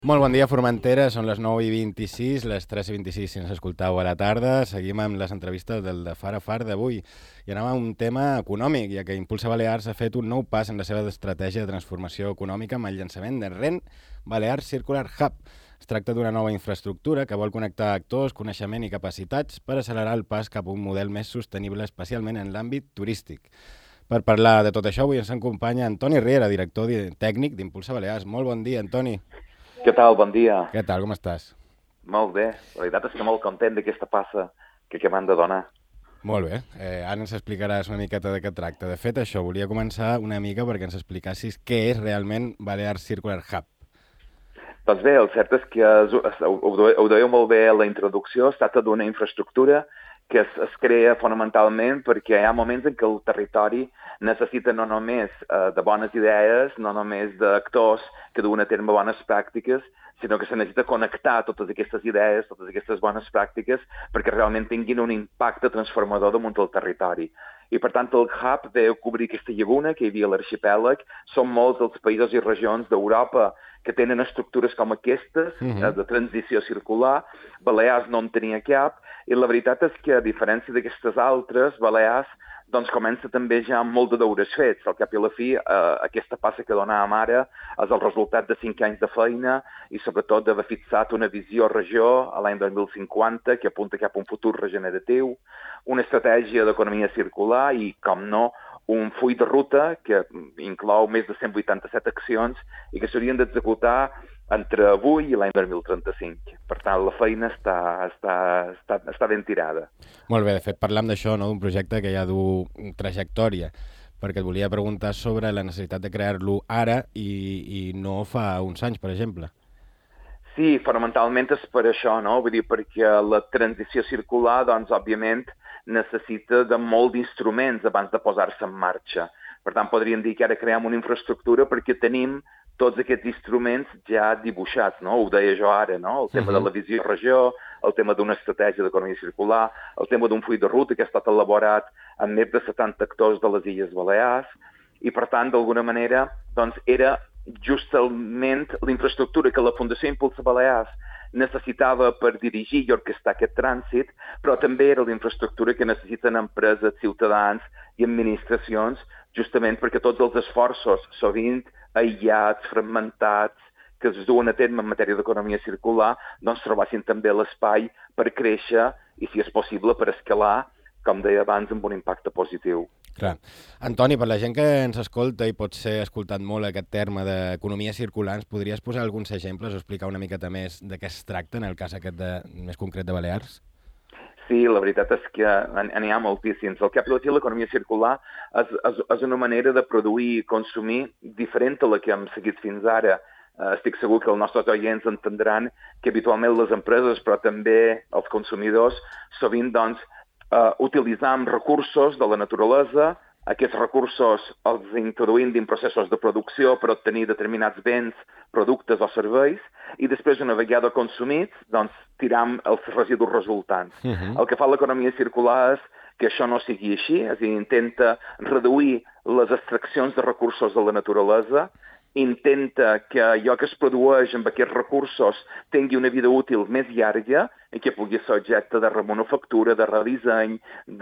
Molt bon dia, Formentera. Són les 9:26, les 3:26 si ens escoltau a la tarda. Seguim amb les entrevistes del de Far a Far d'avui. I anem a un tema econòmic, ja que Impulsa Balears ha fet un nou pas en la seva estratègia de transformació econòmica amb el llançament de REN Balears Circular Hub. Es tracta d'una nova infraestructura que vol connectar actors, coneixement i capacitats per accelerar el pas cap a un model més sostenible, especialment en l'àmbit turístic. Per parlar de tot això, avui ens acompanya Antoni Riera, director tècnic d'Impulsa Balears. Molt bon dia, Antoni. Què tal? Bon dia. Què tal, com estàs? Molt bé. La veritat és que molt content d'aquesta passa que m'han de donar. Molt bé. Ara ens explicaràs una miqueta de què tracta. De fet, això, volia començar una mica perquè ens explicassis què és realment Balears Circular Hub. Doncs bé, el cert és que ho dèieu molt bé a la introducció. Es tracta d'una infraestructura que es crea fonamentalment perquè hi ha moments en què el territori necessita no només de bones idees, no només d'actors que duen a terme bones pràctiques, sinó que se necessita connectar totes aquestes idees, totes aquestes bones pràctiques, perquè realment tinguin un impacte transformador damunt del territori. I, per tant, el hub de cobrir aquesta llaguna que hi havia a l'arxipèlag. Són molts els països i regions d'Europa que tenen estructures com aquestes, de transició circular. Balears no en tenia cap, i la veritat és que, a diferència d'aquestes altres, Balears comença també ja amb molt de deures fets. Al cap i a la fi, aquesta passa que donàvem ara és el resultat de 5 anys de feina i sobretot d'haver fixat una visió regió a l'any 2050 que apunta cap a un futur regeneratiu, una estratègia d'economia circular i, com no, un full de ruta que inclou més de 187 accions i que s'haurien d'executar entre avui i l'any 2035. Per tant, la feina està ben tirada. Molt bé, de fet, parlam d'això, no? D'un projecte que ja du trajectòria, perquè et volia preguntar sobre la necessitat de crear-lo ara i no fa uns anys, per exemple. Sí, fonamentalment és per això, no? Vull dir, perquè la transició circular, òbviament, necessita de molt d'instruments abans de posar-se en marxa. Per tant, podríem dir que ara creem una infraestructura perquè tenim tots aquests instruments ja dibuixats, no? Ho deia jo ara, no? El tema de la visió regió, el tema d'una estratègia d'economia circular, el tema d'un full de ruta que ha estat elaborat amb més de 70 actors de les Illes Balears i, per tant, d'alguna manera, era justament la infraestructura que la Fundació Impulsa Balears necessitava per dirigir i orquestar aquest trànsit, però també era la infraestructura que necessiten empreses, ciutadans i administracions, justament perquè tots els esforços, sovint aïllats, fragmentats, que es duen a terme en matèria d'economia circular, trobassin també l'espai per créixer i, si és possible, per escalar, com deia abans, amb un impacte positiu. Clar. Antoni, per la gent que ens escolta i pot ser escoltat molt aquest terme d'economia circular, ens podries posar alguns exemples o explicar una miqueta més de què es tracta en el cas aquest més concret de Balears? Sí, la veritat és que n'hi ha moltíssims. Al cap i a la fi, l'economia circular és una manera de produir i consumir diferent a la que hem seguit fins ara. Estic segur que els nostres oients entendran que habitualment les empreses, però també els consumidors, sovint utilitzam recursos de la naturalesa. Aquests recursos els introduïm dins processos de producció per obtenir determinats béns, productes o serveis, i després, una vegada consumits, tiram els residus resultants. El que fa l'economia circular és que això no sigui així, és a dir, intenta reduir les extraccions de recursos de la naturalesa, intenta que allò que es produeix amb aquests recursos tingui una vida útil més llarga i que pugui ser objecte de remanufactura, de redisseny,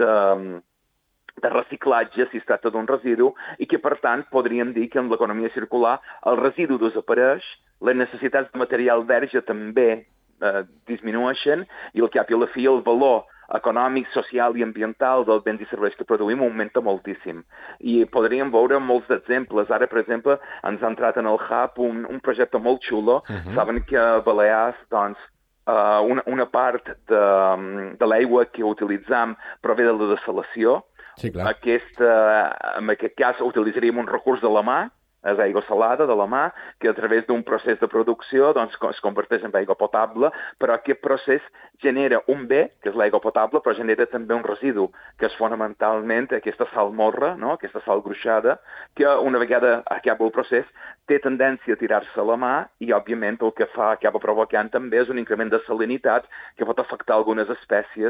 de reciclatge, si es tracta d'un residu, i que, per tant, podríem dir que en l'economia circular el residu desapareix, les necessitats de material verge també disminueixen i, al cap i a la fi, el valor econòmic, social i ambiental dels béns i serveis que produïm augmenta moltíssim. I podríem veure molts exemples. Ara, per exemple, ens ha entrat en el hub un projecte molt xulo. Saben que a Balears, una part de l'aigua que utilitzam prové de la dessalació. Sí, clar. En aquest cas utilitzaríem un recurs de la mà, és aigua salada de la mà, que a través d'un procés de producció es converteix en aigua potable, però aquest procés genera un bé, que és l'aigua potable, però genera també un residu, que és fonamentalment aquesta sal morra, no? Aquesta sal gruixada, que una vegada acaba el procés té tendència a tirar-se a la mà i, òbviament, el que acaba provocant també és un increment de salinitat que pot afectar algunes espècies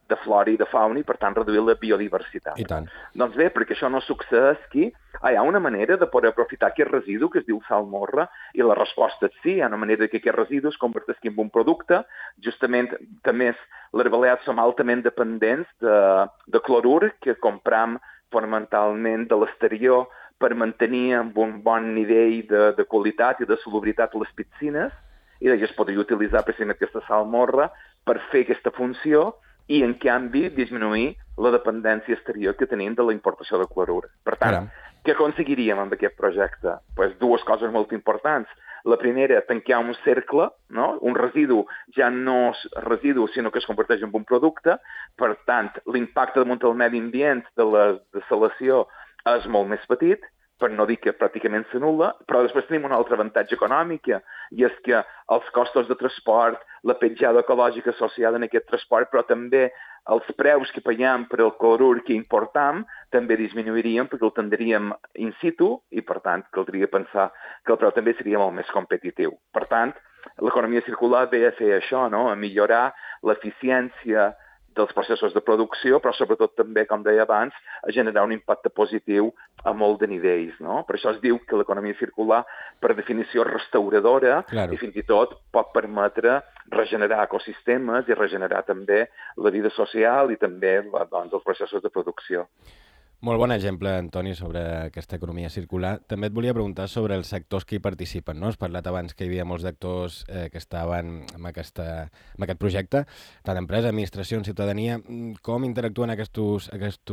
de flora i de fauna i, per tant, reduir la biodiversitat. I tant. Doncs bé, perquè això no succeeix aquí, hi ha una manera de poder aprofitar aquest residu que es diu salmorra, i la resposta és sí, hi ha una manera que aquest residu es converteixi en un producte. Justament, també, les Balears som altament dependents de clorur que compram fonamentalment de l'exterior per mantenir amb un bon nivell de qualitat i de solubilitat les piscines, i es podria utilitzar precisament aquesta salmorra per fer aquesta funció i, en canvi, disminuir la dependència exterior que tenim de la importació de clorur. Per tant, què aconseguiríem amb aquest projecte? Pues dues coses molt importants. La primera, tancar un cercle, no? Un residu ja no és residu, sinó que es converteix en un producte. Per tant, l'impacte damunt el medi ambient de la desalació és molt més petit, per no dir que pràcticament s'anul·la, però després tenim un altre avantatge econòmic, i és que els costos de transport, la petjada ecològica associada en aquest transport, però també els preus que paguem per al clorur que importam també disminuirien perquè el tindríem in situ i, per tant, caldria pensar que el preu també seria molt més competitiu. Per tant, l'economia circular ve a fer això, no? A millorar l'eficiència dels processos de producció, però sobretot també, com deia abans, a generar un impacte positiu a molt de nivells, no? Per això es diu que l'economia circular, per definició, és restauradora, i fins i tot pot permetre regenerar ecosistemes i regenerar també la vida social i també, doncs, els processos de producció. Molt bon exemple, Antoni, sobre aquesta economia circular. També et volia preguntar sobre els sectors que hi participen, no? Has parlat abans que hi havia molts actors que estaven amb aquest projecte, tant empresa, administració, ciutadania. Com interactuen aquests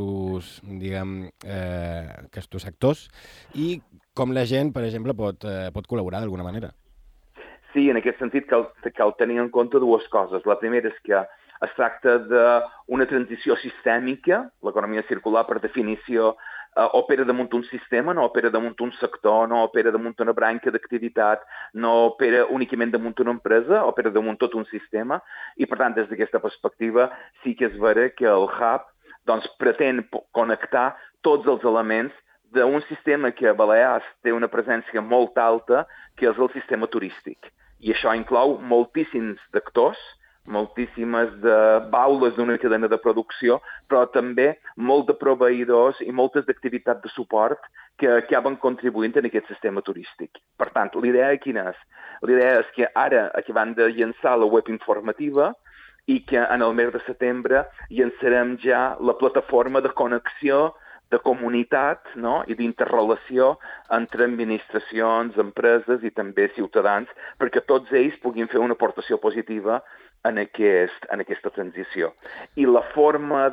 actors i com la gent, per exemple, pot col·laborar d'alguna manera? Sí, en aquest sentit cal tenir en compte dues coses. La primera és que es tracta d'una transició sistèmica. L'economia circular, per definició, opera damunt un sistema, no opera damunt un sector, no opera damunt una branca d'activitat, no opera únicament damunt una empresa, opera damunt tot un sistema. I, per tant, des d'aquesta perspectiva, sí que és vera que el Hub doncs, pretén connectar tots els elements d'un sistema que a Balears té una presència molt alta, que és el sistema turístic. I això inclou moltíssims d'actors, moltíssimes de baules d'una cadena de producció, però també molt de proveïdors i moltes d'activitats de suport que acaben contribuint en aquest sistema turístic. Per tant, l'idea quina és? L'idea és que ara acabem de llançar la web informativa i que en el mes de setembre llançarem ja la plataforma de connexió de comunitat, no? I d'interrelació entre administracions, empreses i també ciutadans, perquè tots ells puguin fer una aportació positiva en aquesta transició. I la forma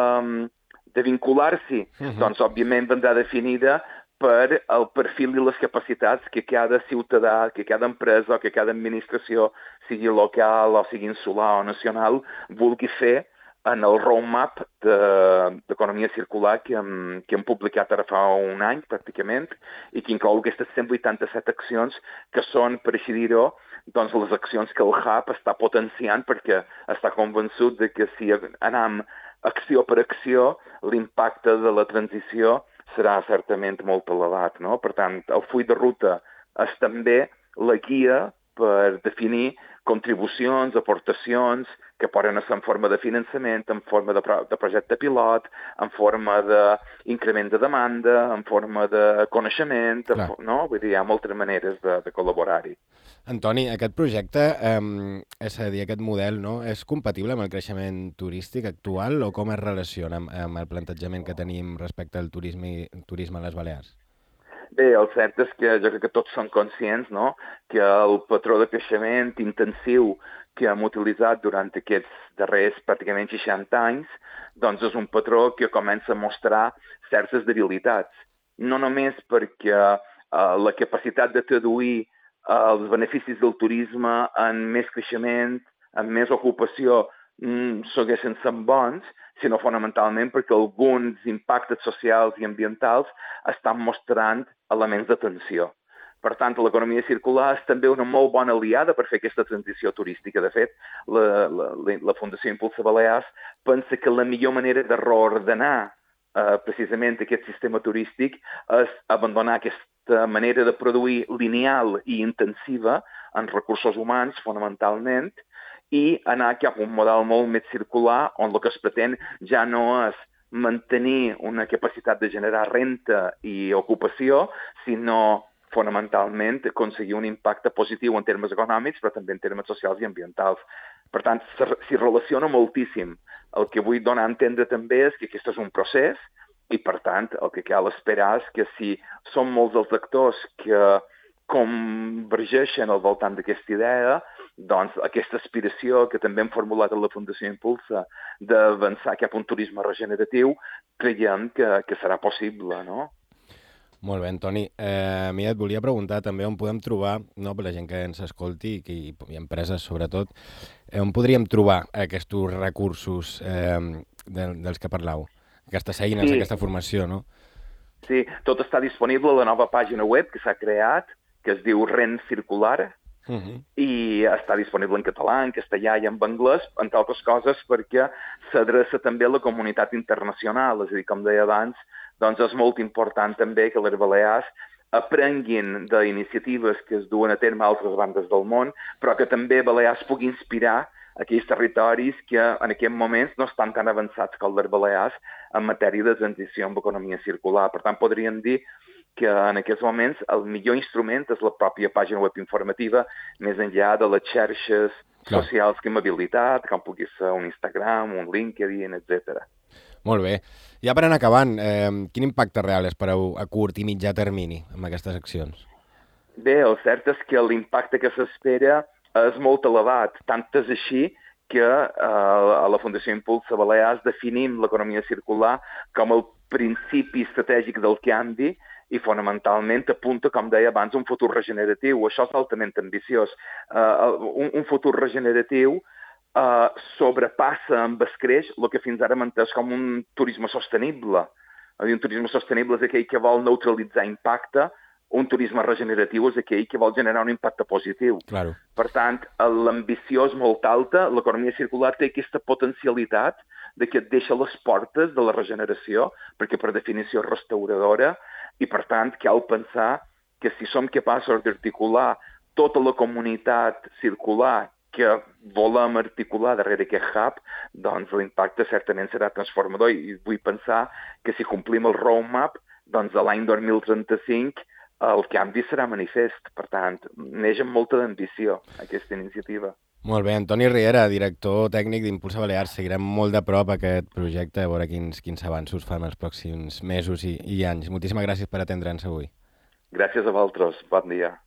de vincular-s'hi, doncs, òbviament, vendrà definida per el perfil i les capacitats que cada ciutadà, que cada empresa o que cada administració, sigui local o sigui insular o nacional, vulgui fer en el roadmap d'economia circular que hem publicat ara fa un any, pràcticament, i que inclou aquestes 187 accions que són, per així dir-ho, doncs les accions que el Hub està potenciant perquè està convençut de que si anem acció per acció, l'impacte de la transició serà certament molt elevat, no? Per tant, el full de ruta és també la guia per definir contribucions, aportacions, que poden ser en forma de finançament, en forma de projecte pilot, en forma d'increment de demanda, en forma de coneixement, no? Vull dir, hi ha moltes maneres de col·laborar-hi. Antoni, aquest projecte, és a dir, aquest model, no, és compatible amb el creixement turístic actual o com es relaciona amb el plantejament que tenim respecte al turisme a les Balears? Bé, el cert és que jo crec que tots som conscients, no?, que el patró de creixement intensiu que hem utilitzat durant aquests darrers pràcticament 60 anys, doncs és un patró que comença a mostrar certes debilitats. No només perquè la capacitat de traduir els beneficis del turisme en més creixement, en més ocupació, segueixen sent bons, sinó fonamentalment perquè alguns impactes socials i ambientals estan mostrant elements de tensió. Per tant, l'economia circular és també una molt bona aliada per fer aquesta transició turística. De fet, la Fundació Impulsa Balears pensa que la millor manera de reordenar precisament aquest sistema turístic és abandonar aquesta manera de produir lineal i intensiva en recursos humans, fonamentalment, i anar cap a un model molt més circular on el que es pretén ja no és mantenir una capacitat de generar renta i ocupació, sinó fonamentalment aconseguir un impacte positiu en termes econòmics, però també en termes socials i ambientals. Per tant, s'hi relaciona moltíssim. El que vull donar a entendre també és que aquest és un procés i, per tant, el que cal esperar és que si són molts els actors que convergeixen al voltant d'aquesta idea, doncs aquesta aspiració que també hem formulat a la Fundació Impulsa d'avançar cap a un turisme regeneratiu, creiem que serà possible, no? Molt bé, Antoni. A mi et volia preguntar també on podem trobar, no, per la gent que ens escolti i empreses sobretot, on podríem trobar aquests recursos dels que parlau? Aquestes eines, aquesta formació, no? Sí, tot està disponible a la nova pàgina web que s'ha creat, que es diu Ren Circular, i està disponible en català, en castellà i en anglès, entre altres coses perquè s'adreça també a la comunitat internacional, és a dir, com deia abans, doncs és molt important també que les Balears aprenguin d'iniciatives que es duen a terme a altres bandes del món, però que també Balears pugui inspirar aquells territoris que en aquests moments no estan tan avançats com les Balears en matèria de transició amb economia circular. Per tant, podríem dir que en aquests moments el millor instrument és la pròpia pàgina web informativa, més enllà de les xarxes socials que hem habilitat, com pugui ser un Instagram, un LinkedIn, etc. Molt bé. Ja per anar acabant, quin impacte real espereu a curt i mitjà termini amb aquestes accions? Bé, el cert és que l'impacte que s'espera és molt elevat, tant és així que a la Fundació Impulsa Balears definim l'economia circular com el principi estratègic del canvi i fonamentalment apunta, com deia abans, un futur regeneratiu. Això és altament ambiciós. Un futur regeneratiu sobrepassa amb escreix el que fins ara hem entès com un turisme sostenible. Un turisme sostenible és aquell que vol neutralitzar impacte, un turisme regeneratiu és aquell que vol generar un impacte positiu. Claro. Per tant, l'ambició és molt alta, l'economia circular té aquesta potencialitat de que et deixa les portes de la regeneració, perquè per definició és restauradora, i per tant cal pensar que si som capaços d'articular tota la comunitat circular que volem articular darrere aquest hub, doncs l'impacte certament serà transformador i vull pensar que si complim el roadmap, doncs a l'any 2035 el canvi serà manifest. Per tant, neix amb molta d'ambició aquesta iniciativa. Molt bé, Antoni Riera, director tècnic d'Impulsa Balears. Seguirem molt de prop aquest projecte, a veure quins avanços fan els pròxims mesos i anys. Moltíssimes gràcies per atendre'ns avui. Gràcies a vosaltres. Bon dia.